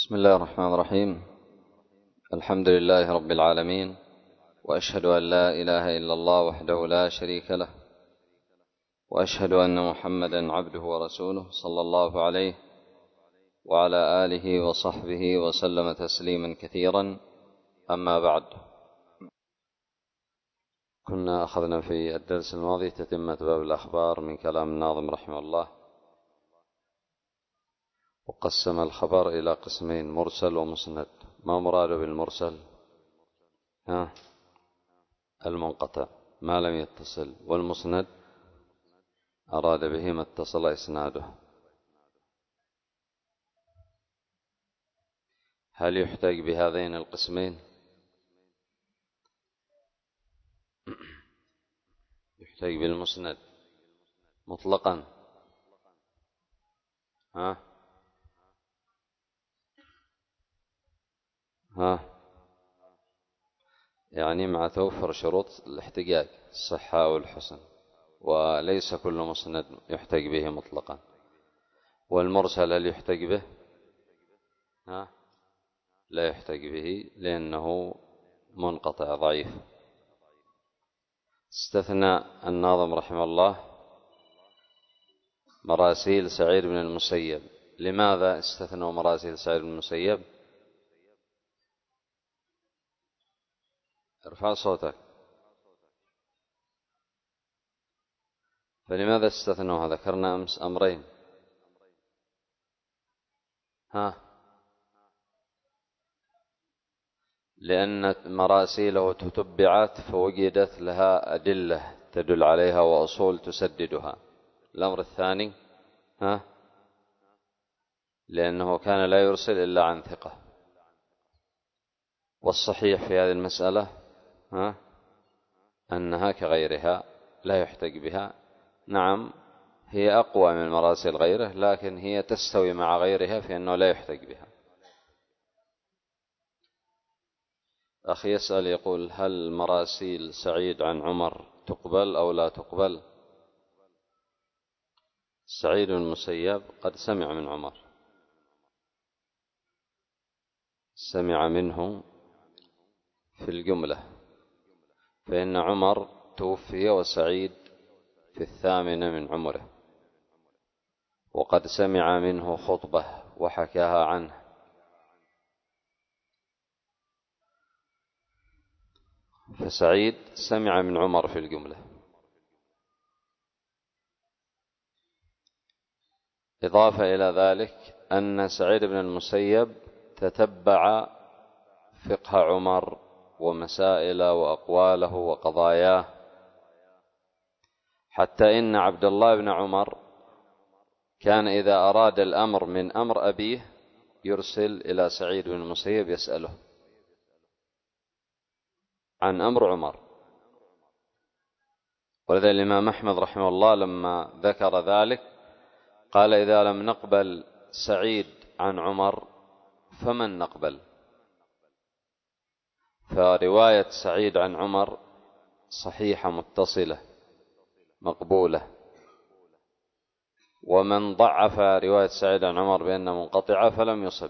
بسم الله الرحمن الرحيم. الحمد لله رب العالمين، وأشهد أن لا إله إلا الله وحده لا شريك له، وأشهد أن محمدا عبده ورسوله صلى الله عليه وعلى آله وصحبه وسلم تسليما كثيرا. أما بعد، كنا أخذنا في الدرس الماضي تتمة باب الأخبار من كلام الناظم رحمه الله، وقسم الخبر إلى قسمين: مرسل ومسند. ما مراد بالمرسل؟ المنقطع ما لم يتصل، والمسند أراد به ما اتصل إسناده. هل يحتاج بهذين القسمين؟ يحتاج بالمسند مطلقا، يعني مع توفر شروط الاحتجاج، الصحة والحسن، وليس كل مسند يحتاج به مطلقا. والمرسل هل يحتاج به؟ لا يحتاج به، لأنه منقطع ضعيف. استثنى الناظم رحمه الله مراسيل سعيد بن المسيب. لماذا استثنوا مراسيل سعيد بن المسيب؟ ارفع صوتك. فلماذا استثنوها؟ ذكرنا أمس أمرين. لأن مراسيله تتبعت فوجدت لها أدلة تدل عليها وأصول تسددها. الأمر الثاني لأنه كان لا يرسل إلا عن ثقة. والصحيح في هذه المسألة أنها كغيرها لا يحتج بها. نعم، هي أقوى من مراسيل غيره، لكن هي تستوي مع غيرها في أنه لا يحتج بها. أخي يسأل يقول: هل مراسيل سعيد عن عمر تقبل أو لا تقبل؟ سعيد بن المسيب قد سمع من عمر، سمع منه في الجملة، فإن عمر توفي وسعيد في 8 من عمره، وقد سمع منه خطبة وحكاها عنه. فسعيد سمع من عمر في الجملة. إضافة إلى ذلك أن سعيد بن المسيب تتبع فقه عمر ومسائله وأقواله وقضاياه، حتى إن عبد الله بن عمر كان إذا أراد الأمر من أمر أبيه يرسل إلى سعيد بن المسيب يسأله عن أمر عمر. ولذا الإمام أحمد رحمه الله لما ذكر ذلك قال: إذا لم نقبل سعيد عن عمر فمن نقبل؟ فرواية سعيد عن عمر صحيحة متصلة مقبولة، ومن ضعف رواية سعيد عن عمر بأنها منقطعة فلم يصب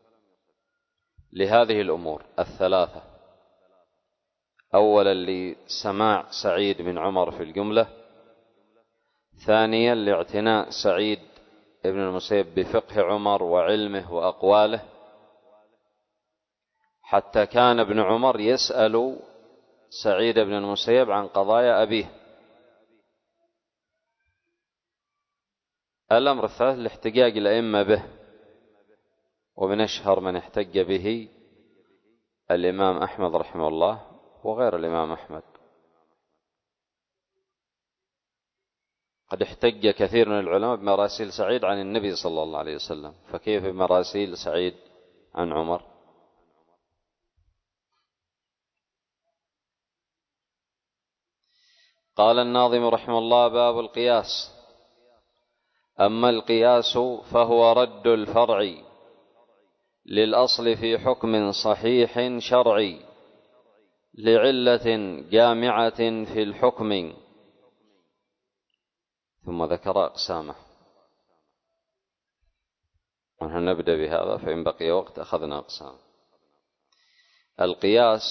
لهذه الأمور الثلاثة: أولا لسماع سعيد من عمر في الجملة، ثانيا لاعتناء سعيد ابن المسيب بفقه عمر وعلمه وأقواله، حتى كان ابن عمر يسأل سعيد بن المسيب عن قضايا أبيه. الأمر الثالث لاحتجاج الأئمة به، ومن أشهر من احتج به الإمام أحمد رحمه الله وغير الإمام أحمد. قد احتج كثير من العلماء بمراسيل سعيد عن النبي صلى الله عليه وسلم، فكيف بمراسيل سعيد عن عمر؟ قال الناظم رحمه الله: باب القياس. أما القياس فهو رد الفرع للأصل في حكم صحيح شرعي لعلة جامعة في الحكم. ثم ذكر أقسامه. ونحن نبدأ بهذا، فإن بقي وقت أخذنا أقسام. القياس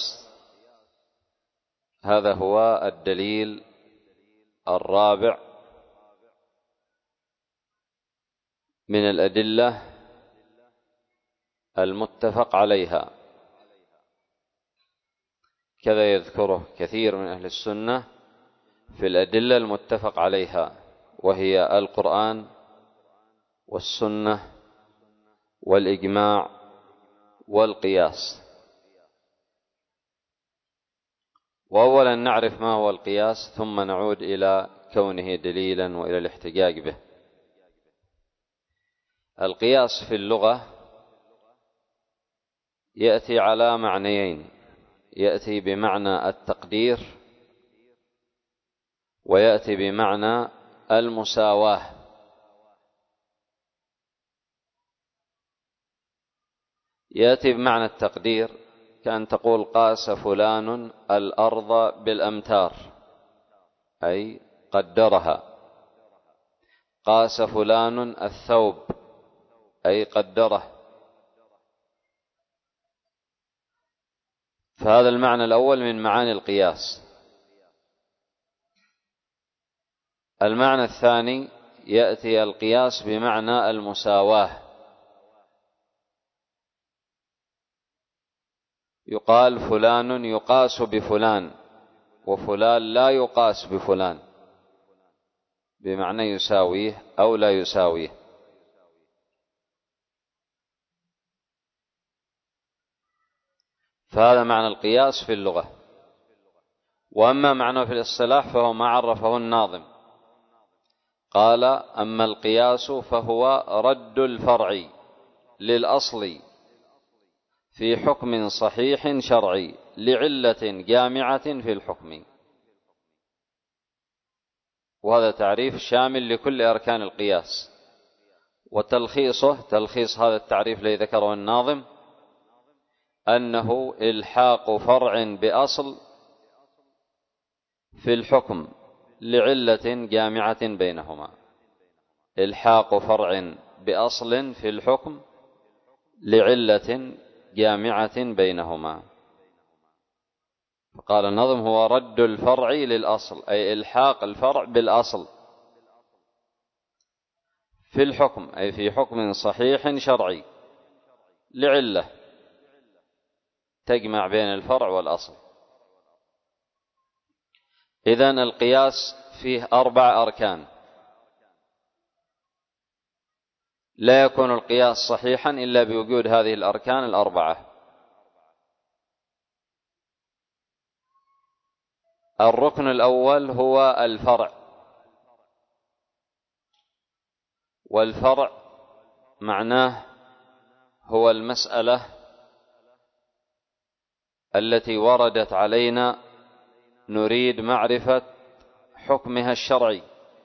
هذا هو الدليل الرابع من الأدلة المتفق عليها، كذا يذكره كثير من أهل السنة في الأدلة المتفق عليها، وهي القرآن والسنة والإجماع والقياس. وأولا نعرف ما هو القياس، ثم نعود إلى كونه دليلا وإلى الاحتجاج به. القياس في اللغة يأتي على معنيين: يأتي بمعنى التقدير، ويأتي بمعنى المساواة. يأتي بمعنى التقدير كأن تقول قاس فلان الأرض بالأمتار، أي قدرها. قاس فلان الثوب، أي قدره. فهذا المعنى الأول من معاني القياس. المعنى الثاني يأتي القياس بمعنى المساواة. يقال فلان يقاس بفلان، وفلان لا يقاس بفلان، بمعنى يساويه أو لا يساويه. فهذا معنى القياس في اللغة. وأما معنى في الاصطلاح فهو ما عرفه الناظم، قال: أما القياس فهو رد الفرع للأصل في حكم صحيح شرعي لعلة جامعة في الحكم. وهذا تعريف شامل لكل أركان القياس. وتلخيصه، تلخيص هذا التعريف الذي ذكره الناظم، أنه إلحاق فرع بأصل في الحكم لعلة جامعة بينهما. إلحاق فرع بأصل في الحكم لعلة جامعة بينهما. فقال النظم: هو رد الفرع للأصل، أي إلحاق الفرع بالأصل في الحكم، أي في حكم صحيح شرعي لعلة تجمع بين الفرع والأصل. إذن القياس فيه 4 أركان. لا يكون القياس صحيحا إلا بوجود هذه الأركان ال4. الركن الأول هو الفرع. والفرع معناه هو المسألة التي وردت علينا نريد معرفة حكمها الشرعي،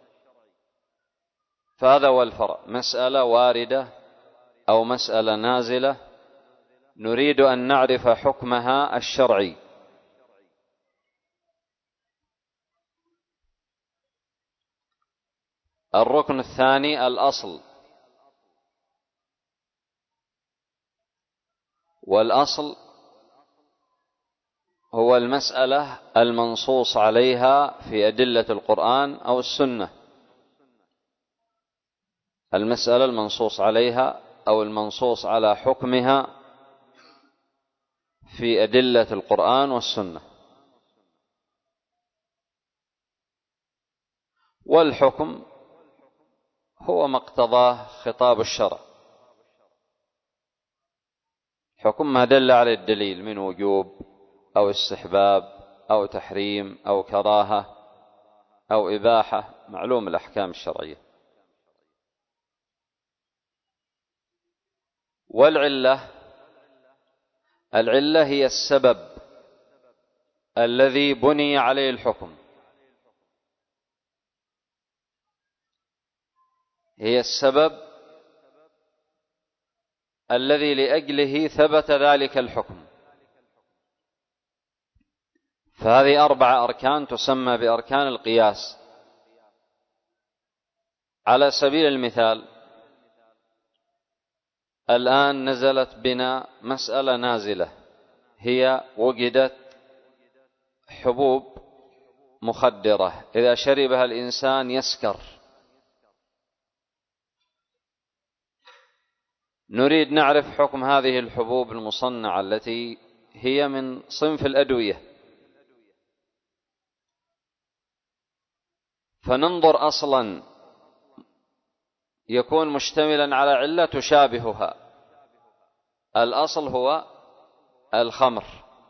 فهذا هو الفرع. مسألة واردة أو مسألة نازلة نريد أن نعرف حكمها الشرعي. الركن الثاني الأصل. والأصل هو المسألة المنصوص عليها في أدلة القرآن أو السنة. المسألة المنصوص عليها أو المنصوص على حكمها في أدلة القرآن والسنة. والحكم هو ما اقتضاه خطاب الشرع. حكم ما دل على الدليل من وجوب أو استحباب أو تحريم أو كراهة أو إباحة، معلوم الأحكام الشرعية. والعلة، العلة هي السبب الذي بني عليه الحكم، هي السبب الذي لأجله ثبت ذلك الحكم. فهذه 4 أركان تسمى بأركان القياس. على سبيل المثال الآن نزلت بنا مسألة نازلة، هي وجدت حبوب مخدرة إذا شربها الإنسان يسكر. نريد نعرف حكم هذه الحبوب المصنعة التي هي من صنف الأدوية، فننظر أصلا يكون مشتملا على علة تشابهها. الأصل هو الخمر.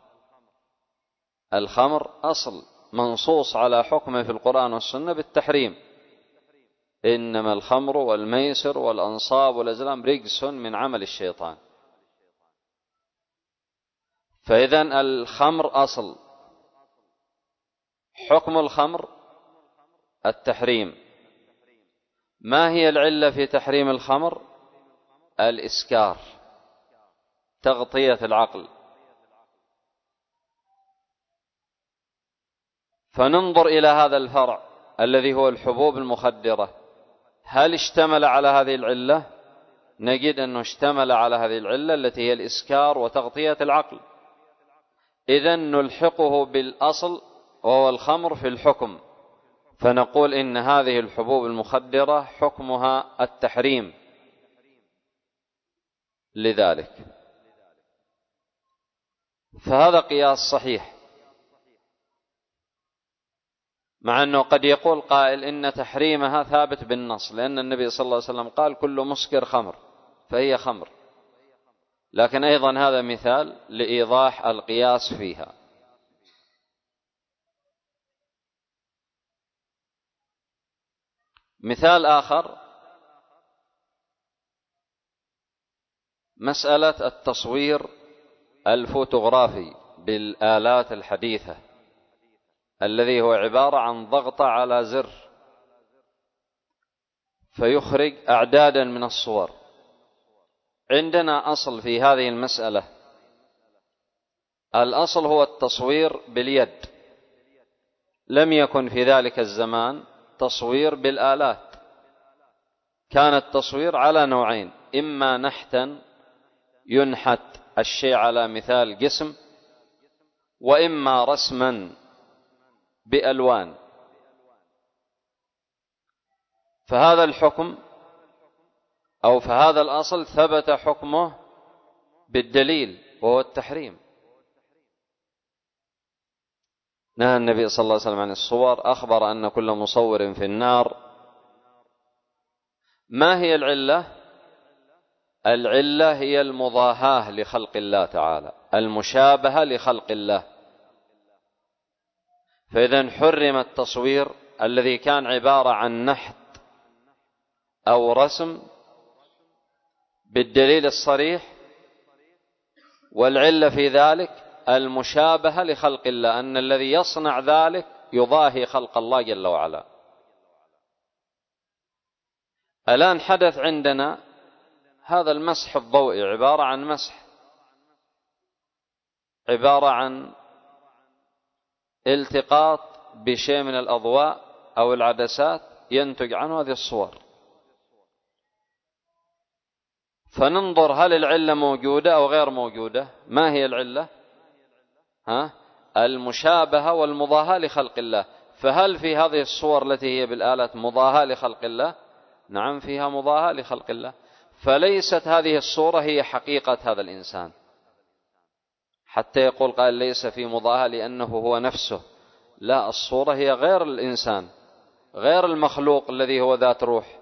الخمر أصل منصوص على حكمه في القرآن والسنة بالتحريم: إنما الخمر والميسر والأنصاب والأزلام رجس من عمل الشيطان. فإذن الخمر أصل، حكم الخمر التحريم. ما هي العلة في تحريم الخمر؟ الإسكار، تغطية العقل. فننظر إلى هذا الفرع الذي هو الحبوب المخدرة، هل اشتمل على هذه العلة؟ نجد أنه اشتمل على هذه العلة التي هي الإسكار وتغطية العقل. إذن نلحقه بالأصل وهو الخمر في الحكم، فنقول إن هذه الحبوب المخدرة حكمها التحريم لذلك. فهذا قياس صحيح، مع أنه قد يقول قائل إن تحريمها ثابت بالنص، لأن النبي صلى الله عليه وسلم قال: كل مسكر خمر، فهي خمر. لكن أيضا هذا مثال لإيضاح القياس فيها. مثال آخر: مسألة التصوير الفوتوغرافي بالآلات الحديثة، الذي هو عبارة عن ضغطة على زر فيخرج أعدادا من الصور. عندنا أصل في هذه المسألة، الأصل هو التصوير باليد. لم يكن في ذلك الزمان تصوير بالآلات، كان التصوير على نوعين: إما نحتا ينحت الشيء على مثال جسم، وإما رسما بألوان. فهذا الحكم أو فهذا الأصل ثبت حكمه بالدليل وهو التحريم. نهى النبي صلى الله عليه وسلم عن الصور، أخبر أن كل مصور في النار. ما هي العلة؟ العلة هي المضاهاة لخلق الله تعالى، المشابهة لخلق الله. فإذا حرم التصوير الذي كان عبارة عن نحت أو رسم بالدليل الصريح، والعلة في ذلك المشابهة لخلق الله، أن الذي يصنع ذلك يضاهي خلق الله جل وعلا. الآن حدث عندنا هذا المسح الضوئي، عبارة عن مسح، عبارة عن التقاط بشيء من الأضواء أو العدسات ينتج عنه هذه الصور. فننظر هل العلة موجودة أو غير موجودة. ما هي العلة؟ المشابهة والمضاهاة لخلق الله. فهل في هذه الصور التي هي بالآلات مضاهاة لخلق الله؟ نعم، فيها مضاهاة لخلق الله. فليست هذه الصورة هي حقيقة هذا الإنسان، حتى يقول قال ليس في مضاهاة لأنه هو نفسه. لا، الصورة هي غير الإنسان، غير المخلوق الذي هو ذات روح.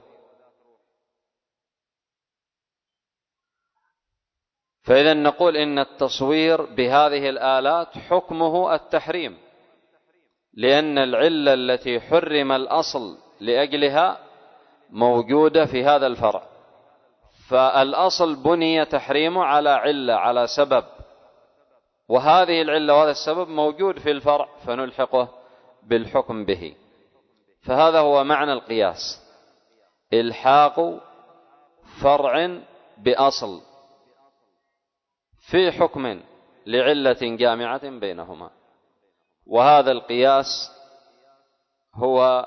فإذا نقول إن التصوير بهذه الآلات حكمه التحريم، لأن العلة التي حرم الأصل لأجلها موجودة في هذا الفرع. فالأصل بني تحريمه على علة، على سبب، وهذه العلة وهذا السبب موجود في الفرع، فنلحقه بالحكم به. فهذا هو معنى القياس: إلحاق فرع بأصل في حكم لعلة جامعة بينهما. وهذا القياس هو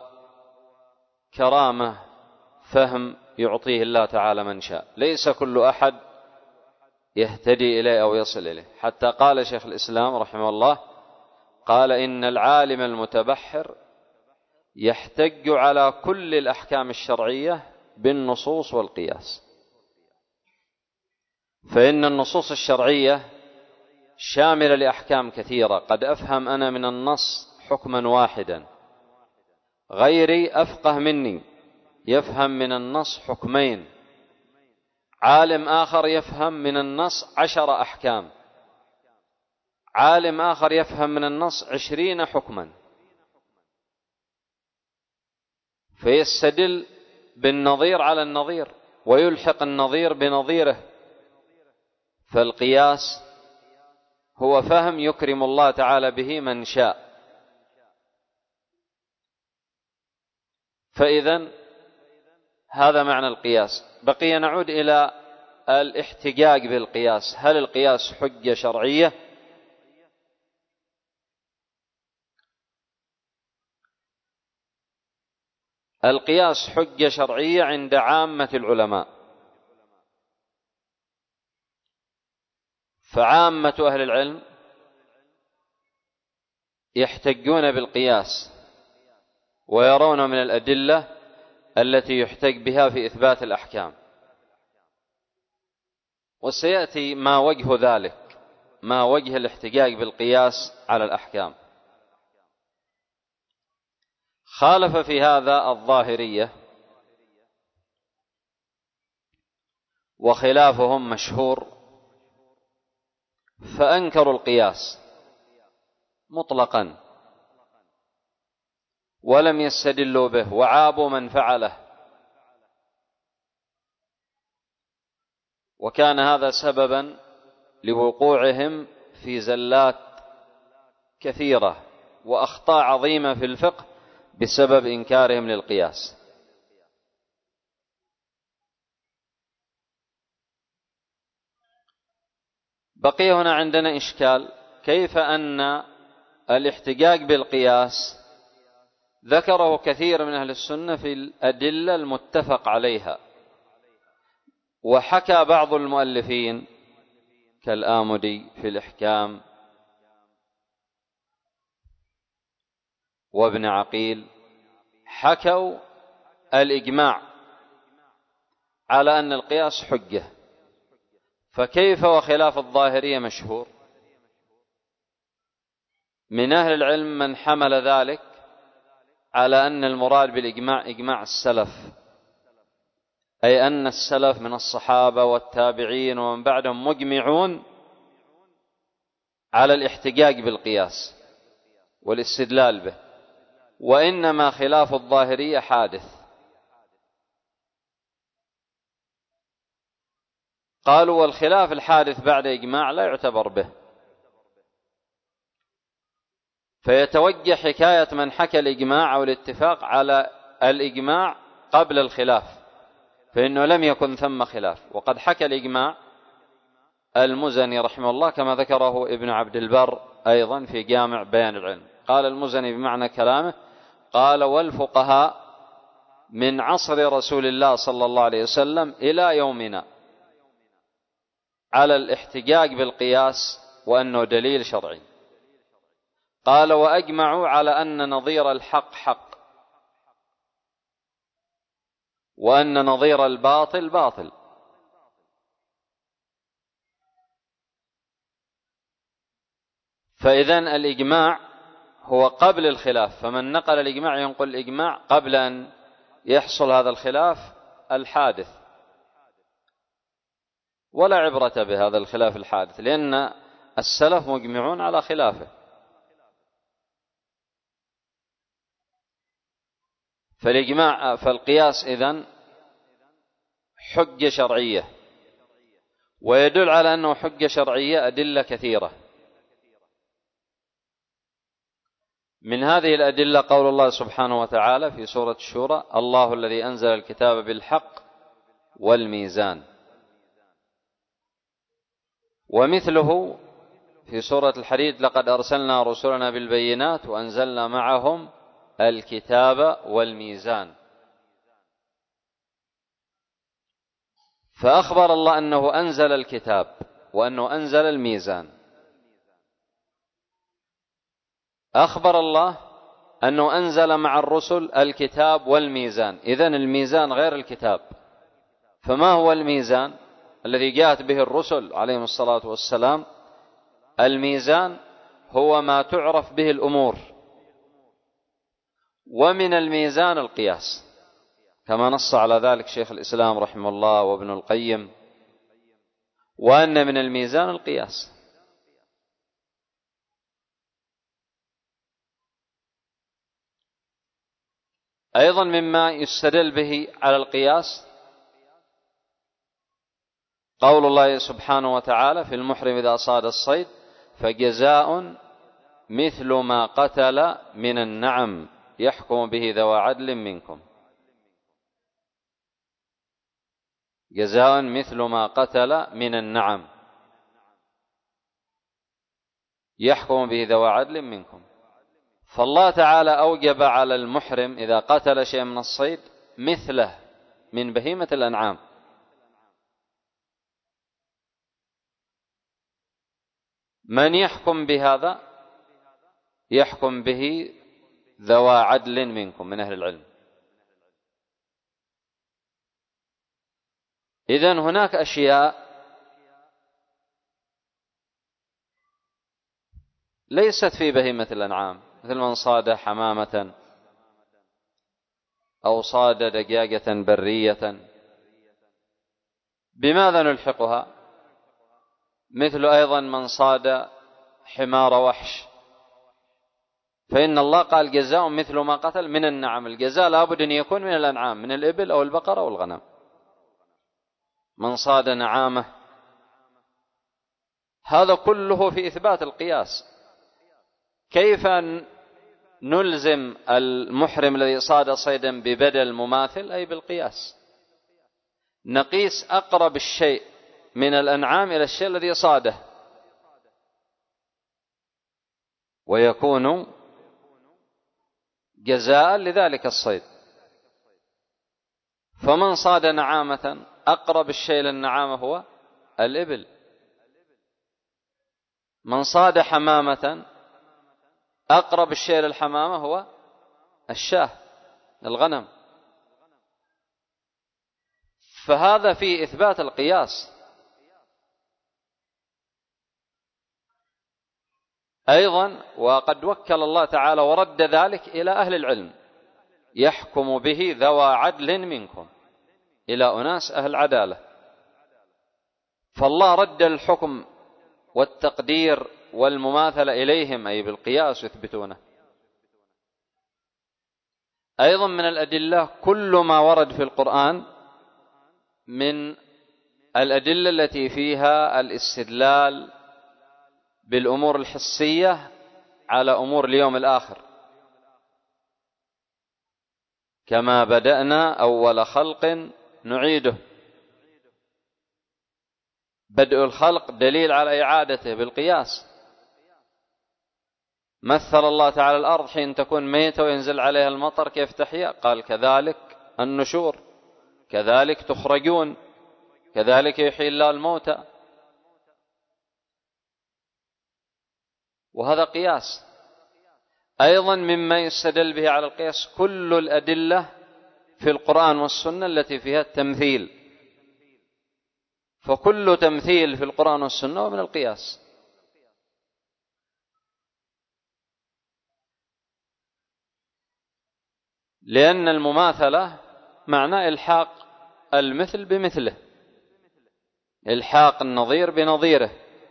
كرامة فهم يعطيه الله تعالى من شاء. ليس كل أحد يهتدي إليه أو يصل إليه. حتى قال شيخ الإسلام رحمه الله، قال إن العالم المتبحر يحتج على كل الأحكام الشرعية بالنصوص والقياس، فإن النصوص الشرعية شاملة لأحكام كثيرة، قد أفهم أنا من النص حكما واحدا، غيري أفقه مني يفهم من النص حكمين، عالم آخر يفهم من النص 10 أحكام، عالم آخر يفهم من النص 20 حكما، فيستدل بالنظير على النظير ويلحق النظير بنظيره. فالقياس هو فهم يكرم الله تعالى به من شاء. فإذن هذا معنى القياس. بقي نعود إلى الاحتجاج بالقياس. هل القياس حجة شرعية؟ القياس حجة شرعية عند عامة العلماء، فعامة أهل العلم يحتجون بالقياس ويرون من الأدلة التي يحتج بها في إثبات الأحكام. وسيأتي ما وجه ذلك، ما وجه الاحتجاج بالقياس على الأحكام. خالف في هذا الظاهرية، وخلافهم مشهور، فأنكروا القياس مطلقا ولم يستدلوا به، وعابوا من فعله، وكان هذا سببا لوقوعهم في زلات كثيرة وأخطاء عظيمة في الفقه بسبب إنكارهم للقياس. بقي هنا عندنا إشكال، كيف أن الاحتجاج بالقياس ذكره كثير من أهل السنة في الأدلة المتفق عليها، وحكى بعض المؤلفين كالآمدي في الإحكام وابن عقيل حكوا الإجماع على أن القياس حجة، فكيف وخلاف الظاهرية مشهور؟ من أهل العلم من حمل ذلك على أن المراد بالإجماع إجماع السلف، أي أن السلف من الصحابة والتابعين ومن بعدهم مجمعون على الاحتجاج بالقياس والاستدلال به، وإنما خلاف الظاهرية حادث. قالوا والخلاف الحادث بعد إجماع لا يعتبر به، فيتوجه حكاية من حكى الإجماع أو الاتفاق على الإجماع قبل الخلاف، فإنه لم يكن ثم خلاف. وقد حكى الإجماع المزني رحمه الله كما ذكره ابن عبد البر أيضا في جامع بيان العلم. قال المزني بمعنى كلامه، قال والفقهاء من عصر رسول الله صلى الله عليه وسلم إلى يومنا على الاحتجاج بالقياس وأنه دليل شرعي. قال وأجمعوا على أن نظير الحق حق، وأن نظير الباطل باطل. فإذن الإجماع هو قبل الخلاف، فمن نقل الإجماع ينقل الإجماع قبل أن يحصل هذا الخلاف الحادث، ولا عبرة بهذا الخلاف الحادث لأن السلف مجمعون على خلافه. فالقياس إذن حجة شرعية، ويدل على أنه حجة شرعية أدلة كثيرة. من هذه الأدلة قول الله سبحانه وتعالى في سورة الشورى: الله الذي أنزل الكتاب بالحق والميزان. ومثله في سورة الحديد: لقد أرسلنا رسلنا بالبينات وأنزلنا معهم الكتاب والميزان. فأخبر الله أنه أنزل الكتاب وأنه أنزل الميزان. أخبر الله أنه أنزل مع الرسل الكتاب والميزان، إذن الميزان غير الكتاب. فما هو الميزان الذي جاءت به الرسل عليهم الصلاة والسلام؟ الميزان هو ما تعرف به الأمور، ومن الميزان القياس، كما نص على ذلك شيخ الإسلام رحمه الله وابن القيم، وأن من الميزان القياس. أيضا مما يستدل به على القياس قول الله سبحانه وتعالى في المحرم إذا صاد الصيد فجزاء مثل ما قتل من النعم يحكم به ذوى عدل منكم. جزاء مثل ما قتل من النعم يحكم به ذوى عدل منكم. فالله تعالى أوجب على المحرم إذا قتل شيء من الصيد مثله من بهيمة الأنعام. من يحكم بهذا؟ يحكم به ذوى عدل منكم من أهل العلم. إذن هناك أشياء ليست في بهيمة الأنعام، مثل من صاد حمامة أو صاد دجاجة برية، بماذا نلحقها؟ مثل أيضا من صاد حمار وحش، فإن الله قال جزاء مثل ما قتل من النعم. الجزاء لابد أن يكون من الأنعام، من الإبل أو البقر أو الغنم. من صاد نعامة، هذا كله في إثبات القياس. كيف نلزم المحرم الذي صاد صيدا ببدل مماثل؟ أي بالقياس. نقيس أقرب الشيء من الأنعام إلى الشيء الذي صاده، ويكون جزاء لذلك الصيد. فمن صاد نعامة أقرب الشيء للنعامة هو الإبل. من صاد حمامة أقرب الشيء للحمامة هو الشاة، الغنم. فهذا في إثبات القياس. أيضا وقد وكل الله تعالى ورد ذلك إلى أهل العلم، يحكم به ذوى عدل منكم، إلى أناس أهل عدالة. فالله رد الحكم والتقدير والمماثلة إليهم، أي بالقياس يثبتونه. أيضا من الأدلة كل ما ورد في القرآن من الأدلة التي فيها الاستدلال بالأمور الحسية على أمور اليوم الآخر، كما بدأنا أول خلق نعيده. بدء الخلق دليل على إعادته بالقياس. مثل الله تعالى الأرض حين تكون ميتة وينزل عليها المطر كيف تحيا، قال كذلك النشور، كذلك تخرجون، كذلك يحيي الله الموتى. وهذا قياس. أيضا مما يستدل به على القياس كل الأدلة في القرآن والسنة التي فيها التمثيل، فكل تمثيل في القرآن والسنة هو من القياس. لأن المماثلة معنى إلحاق المثل بمثله، إلحاق النظير بنظيره.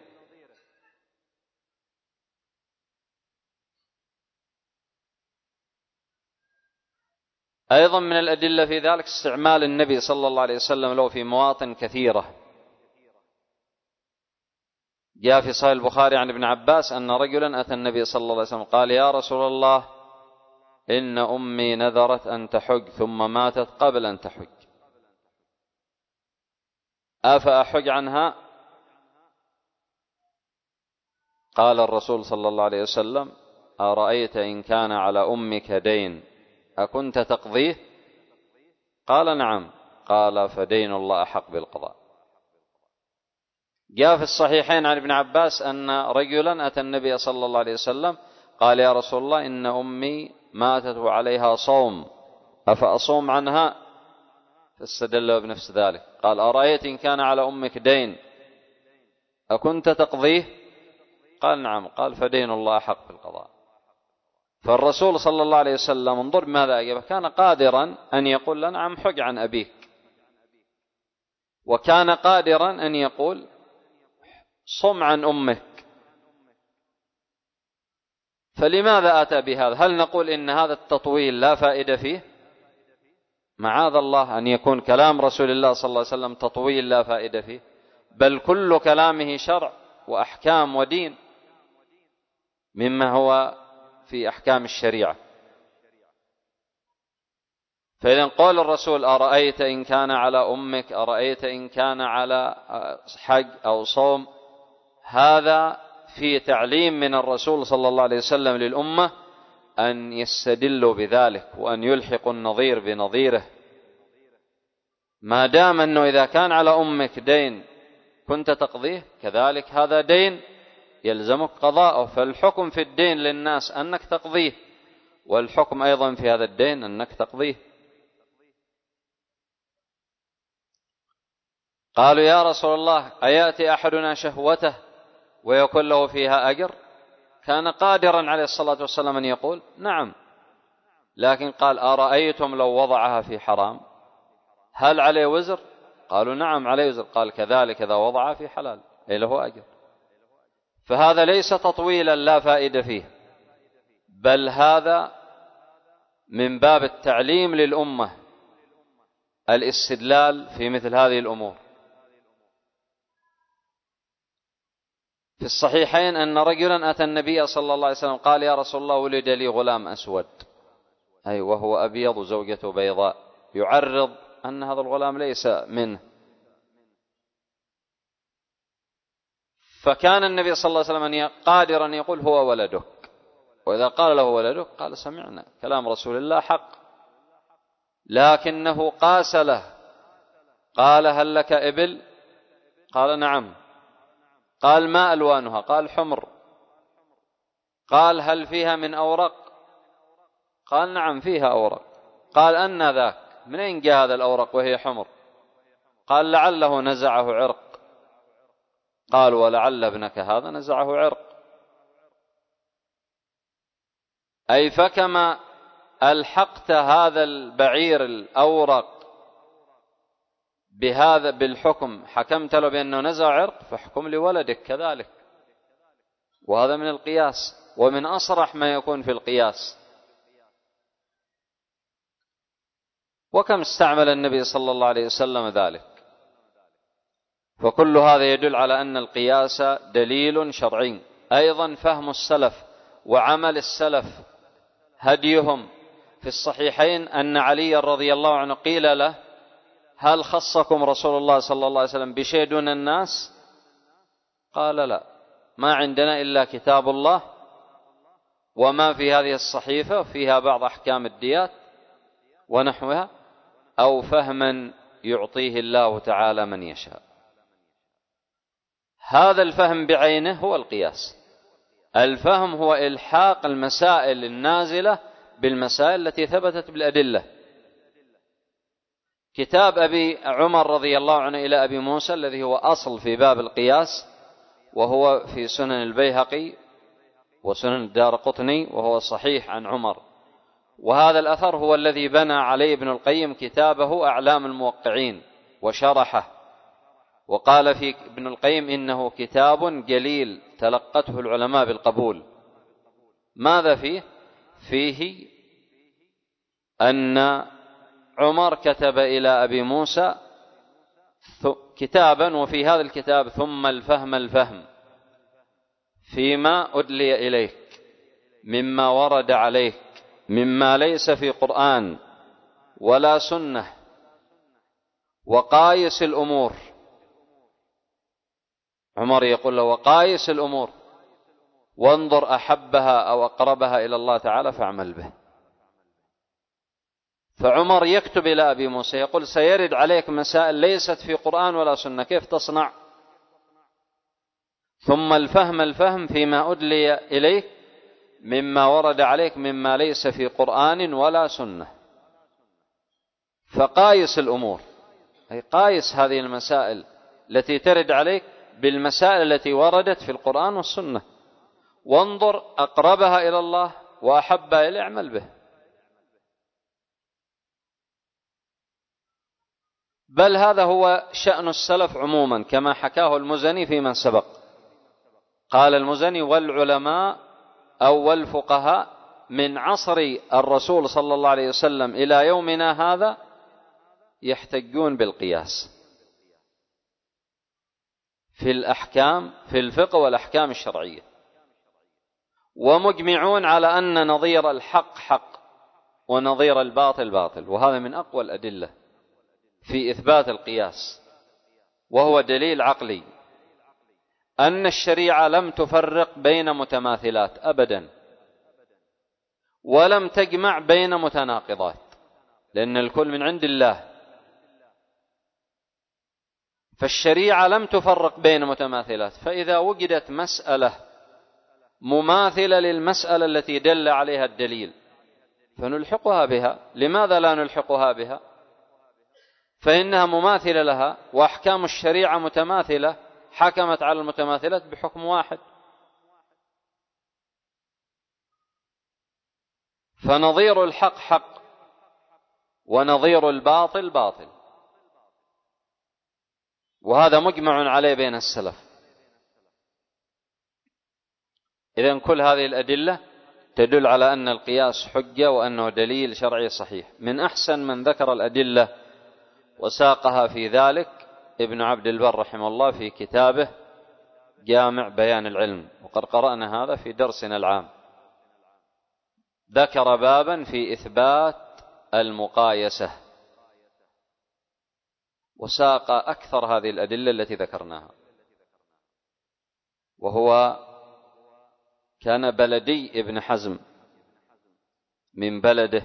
أيضا من الأدلة في ذلك استعمال النبي صلى الله عليه وسلم له في مواطن كثيرة. جاء في صحيح البخاري عن ابن عباس أن رجلا أتى النبي صلى الله عليه وسلم قال: يا رسول الله، إن أمي نذرت أن تحج ثم ماتت قبل أن تحج، أفأحج عنها؟ قال الرسول صلى الله عليه وسلم: أرأيت إن كان على أمك دين أكنت تقضيه؟ قال: نعم. قال: فدين الله أحق بالقضاء. جاء في الصحيحين عن ابن عباس أن رجلا أتى النبي صلى الله عليه وسلم قال: يا رسول الله، إن أمي ماتت وعليها صوم، أفأصوم عنها؟ فاستدل بنفس ذلك، قال: أرأيت إن كان على أمك دين أكنت تقضيه؟ قال: نعم. قال: فدين الله حق في القضاء. فالرسول صلى الله عليه وسلم انظر ماذا أجابه، كان قادرا أن يقول له: نعم، حج عن أبيك، وكان قادرا أن يقول: صم عن أمك. فلماذا أتى بهذا؟ هل نقول إن هذا التطويل لا فائدة فيه؟ معاذ الله أن يكون كلام رسول الله صلى الله عليه وسلم تطويل لا فائدة فيه، بل كل كلامه شرع وأحكام ودين مما هو في أحكام الشريعة. فإذا قول الرسول: أرأيت إن كان على أمك، أرأيت إن كان على حج أو صوم، هذا في تعليم من الرسول صلى الله عليه وسلم للأمة أن يستدلوا بذلك وأن يلحقوا النظير بنظيره، ما دام أنه إذا كان على أمك دين كنت تقضيه، كذلك هذا دين يلزمك قضاءه، فالحكم في الدين للناس أنك تقضيه، والحكم أيضا في هذا الدين أنك تقضيه. قالوا: يا رسول الله، أيأتي أحدنا شهوته ويكون له فيها أجر؟ كان قادرا عليه الصلاة والسلام أن يقول: نعم، لكن قال: أرأيتم لو وضعها في حرام هل عليه وزر؟ قالوا: نعم عليه وزر. قال: كذلك إذا وضعها في حلال أي له أجر. فهذا ليس تطويلا لا فائدة فيه، بل هذا من باب التعليم للأمة الاستدلال في مثل هذه الأمور. في الصحيحين أن رجلا أتى النبي صلى الله عليه وسلم قال: يا رسول الله، ولد لي غلام أسود، أي وهو أبيض وزوجته بيضاء، يعرض أن هذا الغلام ليس منه. فكان النبي صلى الله عليه وسلم قادرا أن يقول: هو ولدك. وإذا قال له ولدك قال: سمعنا، كلام رسول الله حق. لكنه قاس له، قال: هل لك إبل؟ قال: نعم. قال: ما ألوانها؟ قال: حمر. قال: هل فيها من أورق؟ قال: نعم فيها أورق. قال: أن ذاك؟ من أين جاء هذا الأورق وهي حمر؟ قال: لعله نزعه عرق. قال: ولعل ابنك هذا نزعه عرق. أي فكما ألحقت هذا البعير الأورق بهذا بالحكم، حكمت له بأنه نزع عرق، فاحكم لولدك كذلك. وهذا من القياس، ومن أصرح ما يكون في القياس. وكم استعمل النبي صلى الله عليه وسلم ذلك. فكل هذا يدل على أن القياس دليل شرعي. أيضا فهم السلف وعمل السلف، هديهم. في الصحيحين أن علي رضي الله عنه قيل له: هل خصكم رسول الله صلى الله عليه وسلم بشيء دون الناس؟ قال: لا، ما عندنا إلا كتاب الله وما في هذه الصحيفة فيها بعض أحكام الديات ونحوها، أو فهما يعطيه الله تعالى من يشاء. هذا الفهم بعينه هو القياس. الفهم هو إلحاق المسائل النازلة بالمسائل التي ثبتت بالأدلة. كتاب أبي عمر رضي الله عنه إلى أبي موسى الذي هو أصل في باب القياس، وهو في سنن البيهقي وسنن الدارقطني، وهو صحيح عن عمر. وهذا الأثر هو الذي بنى عليه ابن القيم كتابه أعلام الموقعين وشرحه، وقال في ابن القيم: إنه كتاب جليل تلقته العلماء بالقبول. ماذا فيه؟ فيه أن عمر كتب إلى أبي موسى كتابا، وفي هذا الكتاب: ثم الفهم فيما أدلي إليك مما ورد عليك مما ليس في قرآن ولا سنة، وقايس الأمور. عمر يقول له: وقايس الأمور، وانظر أحبها أو أقربها إلى الله تعالى فاعمل به. فعمر يكتب إلى أبي موسى يقول: سيرد عليك مسائل ليست في قرآن ولا سنة، كيف تصنع؟ ثم الفهم فيما أدلي إليك مما ورد عليك مما ليس في قرآن ولا سنة. فقايس الأمور، أي قايس هذه المسائل التي ترد عليك بالمسائل التي وردت في القرآن والسنة، وانظر أقربها إلى الله وأحبها إليه اعمل به. بل هذا هو شأن السلف عموما، كما حكاه المزني فيما سبق. قال المزني: والعلماء أو والفقهاء من عصر الرسول صلى الله عليه وسلم إلى يومنا هذا يحتجون بالقياس في الأحكام، في الفقه والأحكام الشرعية، ومجمعون على أن نظير الحق حق ونظير الباطل باطل. وهذا من أقوى الأدلة في إثبات القياس، وهو دليل عقلي أن الشريعة لم تفرق بين متماثلات أبدا، ولم تجمع بين متناقضات، لأن الكل من عند الله. فالشريعة لم تفرق بين متماثلات، فإذا وجدت مسألة مماثلة للمسألة التي دل عليها الدليل فنلحقها بها. لماذا لا نلحقها بها؟ فإنها مماثلة لها، وأحكام الشريعة متماثلة، حكمت على المتماثلات بحكم واحد. فنظير الحق حق ونظير الباطل باطل، وهذا مجمع عليه بين السلف. إذن كل هذه الأدلة تدل على أن القياس حجة وأنه دليل شرعي صحيح. من أحسن من ذكر الأدلة وساقها في ذلك ابن عبد البر رحمه الله في كتابه جامع بيان العلم، وقد قرأنا هذا في درسنا العام. ذكر بابا في إثبات المقايسة، وساق أكثر هذه الأدلة التي ذكرناها. وهو كان بلدي ابن حزم من بلده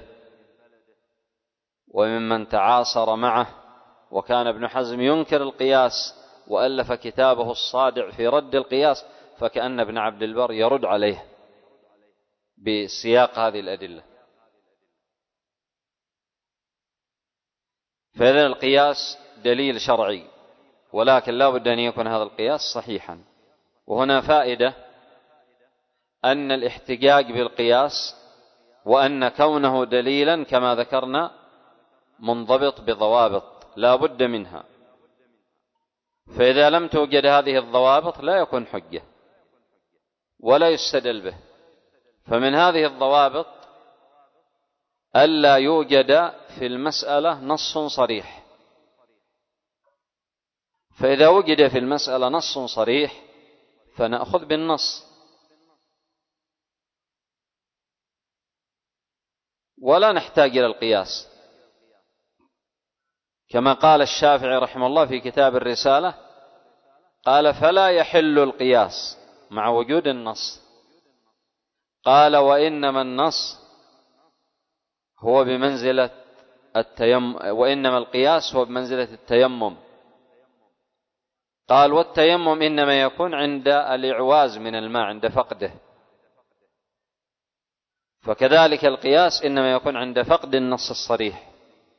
وممن تعاصر معه، وكان ابن حزم ينكر القياس وألف كتابه الصادع في رد القياس، فكأن ابن عبد البر يرد عليه بسياق هذه الأدلة. فإذن القياس دليل شرعي، ولكن لا بد أن يكون هذا القياس صحيحا. وهنا فائدة أن الاحتجاج بالقياس وأن كونه دليلا كما ذكرنا منضبط بضوابط لا بد منها، فإذا لم توجد هذه الضوابط لا يكون حجة ولا يستدل به. فمن هذه الضوابط ألا يوجد في المسألة نص صريح، فإذا وجد في المسألة نص صريح فنأخذ بالنص ولا نحتاج إلى القياس. كما قال الشافعي رحمه الله في كتاب الرسالة، قال: فلا يحل القياس مع وجود النص. قال: وإنما النص هو بمنزلة وإنما القياس هو بمنزلة التيمم. قال: والتيمم إنما يكون عند الإعواز من الماء، عند فقده. فكذلك القياس إنما يكون عند فقد النص الصريح.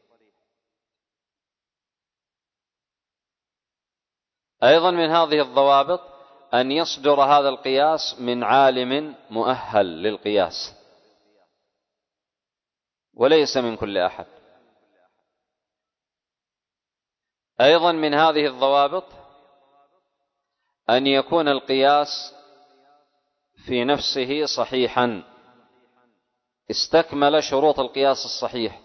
أيضا من هذه الضوابط أن يصدر هذا القياس من عالم مؤهل للقياس، وليس من كل أحد. أيضا من هذه الضوابط أن يكون القياس في نفسه صحيحا، استكمل شروط القياس الصحيح.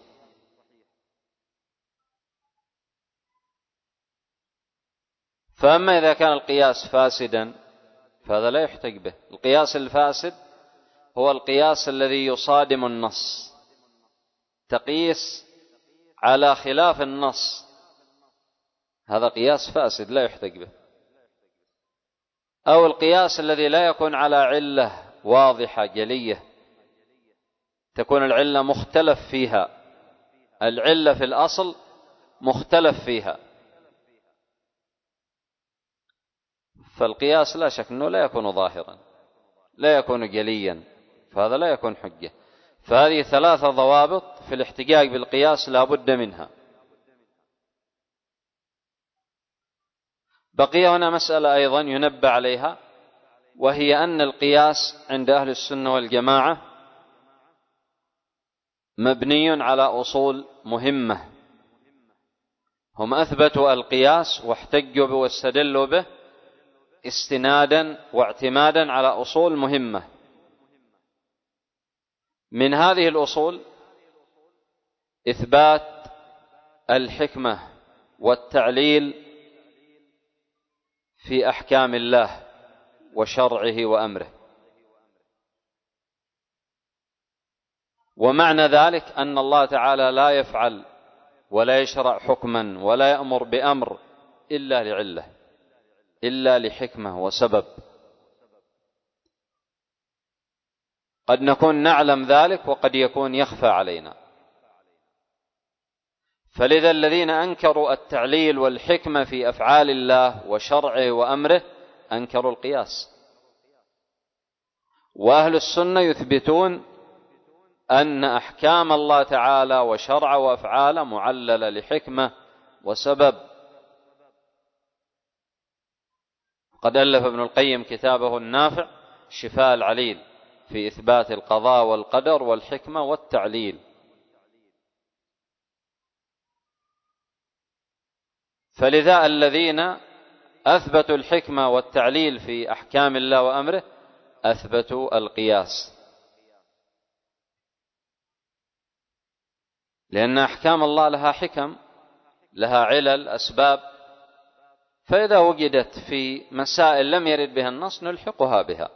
فأما إذا كان القياس فاسدا فهذا لا يحتج به. القياس الفاسد هو القياس الذي يصادم النص، تقيس على خلاف النص، هذا قياس فاسد لا يحتج به. أو القياس الذي لا يكون على علة واضحة جلية، تكون العلة مختلف فيها، العلة في الأصل مختلف فيها، فالقياس لا شك أنه لا يكون ظاهرا، لا يكون جليا، فهذا لا يكون حجة. فهذه 3 ضوابط في الاحتجاج بالقياس لا بد منها. بقي هنا مسألة أيضا ينبه عليها، وهي أن القياس عند أهل السنة والجماعة مبني على أصول مهمة. هم أثبتوا القياس واحتجوا به واستدلوا به استنادا واعتمادا على أصول مهمة. من هذه الأصول إثبات الحكمة والتعليل في أحكام الله وشرعه وأمره. ومعنى ذلك أن الله تعالى لا يفعل ولا يشرع حكما ولا يأمر بأمر إلا لعلة، إلا لحكمة وسبب. قد نكون نعلم ذلك وقد يكون يخفى علينا. فلذا الذين أنكروا التعليل والحكمة في أفعال الله وشرعه وأمره أنكروا القياس. وأهل السنة يثبتون أن أحكام الله تعالى وشرعه وأفعاله معللة لحكمة وسبب. قد ألف ابن القيم كتابه النافع شفاء العليل في إثبات القضاء والقدر والحكمة والتعليل. فلذا الذين أثبتوا الحكمة والتعليل في أحكام الله وأمره أثبتوا القياس، لأن أحكام الله لها حكم، لها علل، أسباب. فإذا وجدت في مسائل لم يرد بها النص نلحقها بها.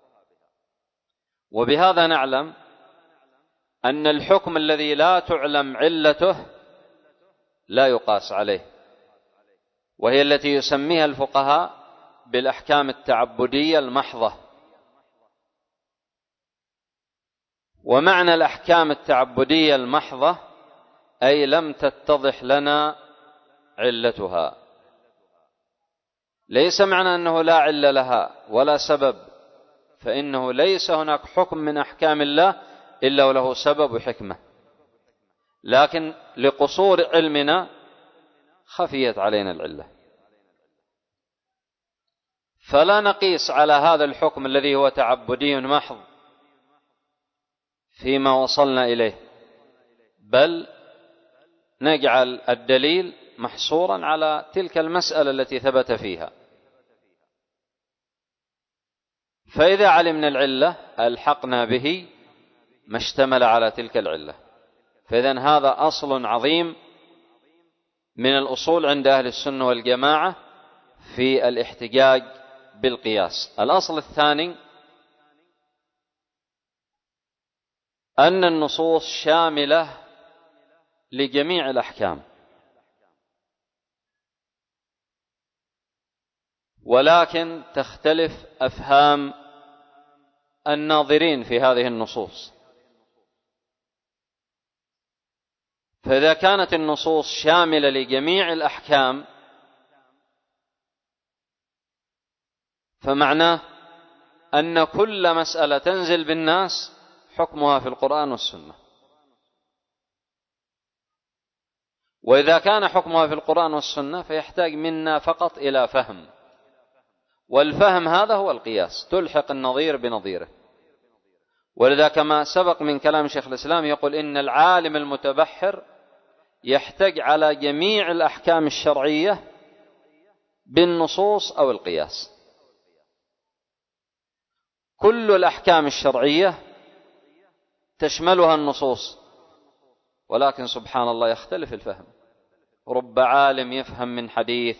وبهذا نعلم أن الحكم الذي لا تعلم علته لا يقاس عليه، وهي التي يسميها الفقهاء بالأحكام التعبدية المحضة. ومعنى الأحكام التعبدية المحضة أي لم تتضح لنا علتها. ليس معنى أنه لا علة لها ولا سبب، فإنه ليس هناك حكم من أحكام الله إلا وله سبب وحكمة، لكن لقصور علمنا خفيت علينا العلة. فلا نقيس على هذا الحكم الذي هو تعبدي محض فيما وصلنا إليه، بل نجعل الدليل محصورا على تلك المسألة التي ثبت فيها. فإذا علمنا العلة ألحقنا به ما اشتمل على تلك العلة. فإذن هذا أصل عظيم من الأصول عند أهل السنة والجماعة في الاحتجاج بالقياس. الأصل الثاني أن النصوص شاملة لجميع الأحكام، ولكن تختلف أفهام الناظرين في هذه النصوص. فإذا كانت النصوص شاملة لجميع الأحكام فمعناه أن كل مسألة تنزل بالناس حكمها في القرآن والسنة. وإذا كان حكمها في القرآن والسنة فيحتاج منا فقط إلى فهم، والفهم هذا هو القياس، تلحق النظير بنظيره. ولذا كما سبق من كلام شيخ الإسلام يقول إن العالم المتبحر يحتاج على جميع الأحكام الشرعية بالنصوص أو القياس. كل الأحكام الشرعية تشملها النصوص، ولكن سبحان الله يختلف الفهم. رب عالم يفهم من حديث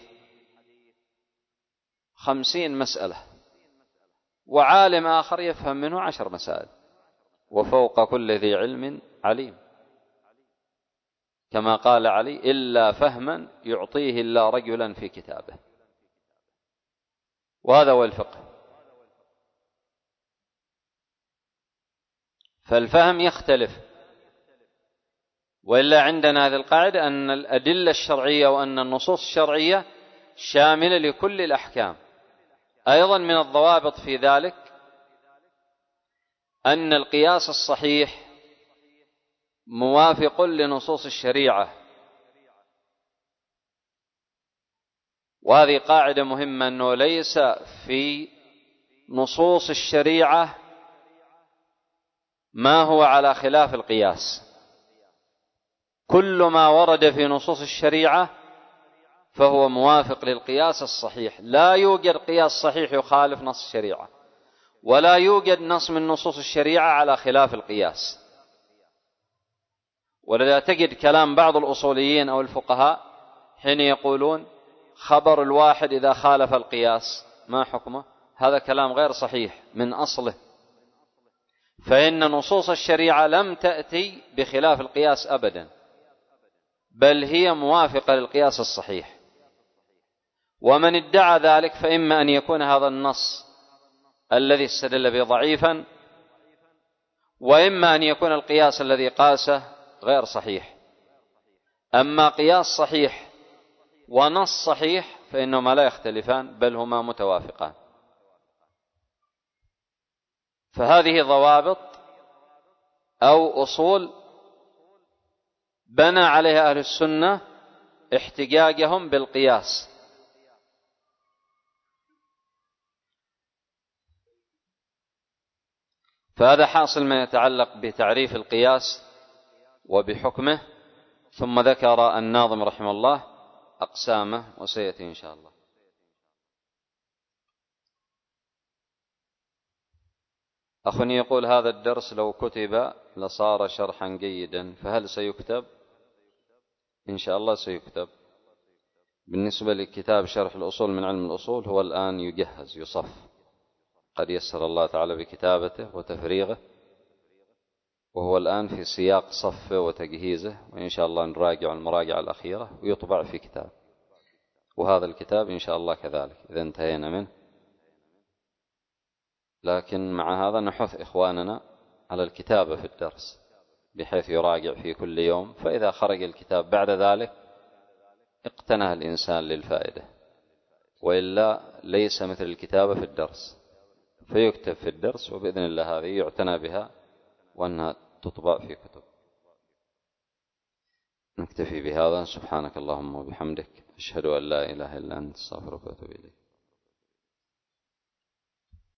50 مسألة، وعالم آخر يفهم منه 10 مسائل، وفوق كل ذي علم عليم، كما قال علي إلا فهما يعطيه الله رجلا في كتابه. وهذا هو الفقه. فالفهم يختلف. وإلا عندنا هذه القاعدة أن الأدلة الشرعية وأن النصوص الشرعية شاملة لكل الأحكام، أيضا من الضوابط في ذلك أن القياس الصحيح موافق لنصوص الشريعة، وهذه قاعدة مهمة، أنه ليس في نصوص الشريعة ما هو على خلاف القياس. كل ما ورد في نصوص الشريعة فهو موافق للقياس الصحيح. لا يوجد قياس صحيح يخالف نص الشريعة، ولا يوجد نص من نصوص الشريعة على خلاف القياس. ولذا تجد كلام بعض الأصوليين أو الفقهاء حين يقولون خبر الواحد إذا خالف القياس ما حكمه، هذا كلام غير صحيح من أصله، فإن نصوص الشريعة لم تأتي بخلاف القياس أبدا، بل هي موافقة للقياس الصحيح. ومن ادعى ذلك فإما أن يكون هذا النص الذي استدل به ضعيفا، وإما أن يكون القياس الذي قاسه غير صحيح. أما قياس صحيح ونص صحيح فإنهما لا يختلفان، بل هما متوافقان. فهذه ضوابط أو أصول بنى عليها أهل السنة احتجاجهم بالقياس. فهذا حاصل ما يتعلق بتعريف القياس وبحكمه، ثم ذكر الناظم رحمه الله أقسامه وسيأتي إن شاء الله. أخني يقول هذا الدرس لو كتب لصار شرحا جيدا، فهل سيكتب؟ إن شاء الله سيكتب. بالنسبة لكتاب شرح الأصول من علم الأصول هو الآن يجهز يصف، قد يسر الله تعالى بكتابته وتفريغه، وهو الآن في سياق صفه وتجهيزه، وإن شاء الله نراجع المراجعة الأخيرة ويطبع في كتاب. وهذا الكتاب إن شاء الله كذلك إذا انتهينا منه. لكن مع هذا نحث إخواننا على الكتابة في الدرس بحيث يراجع في كل يوم، فإذا خرج الكتاب بعد ذلك اقتناه الإنسان للفائدة، وإلا ليس مثل الكتابة في الدرس، فيكتب في الدرس وبإذن الله هذه يعتنى بها وأنها تطبع في كتب. نكتفي بهذا. سبحانك اللهم وبحمدك، أشهد أن لا إله إلا أنت، استغفرك وأتوب إليك.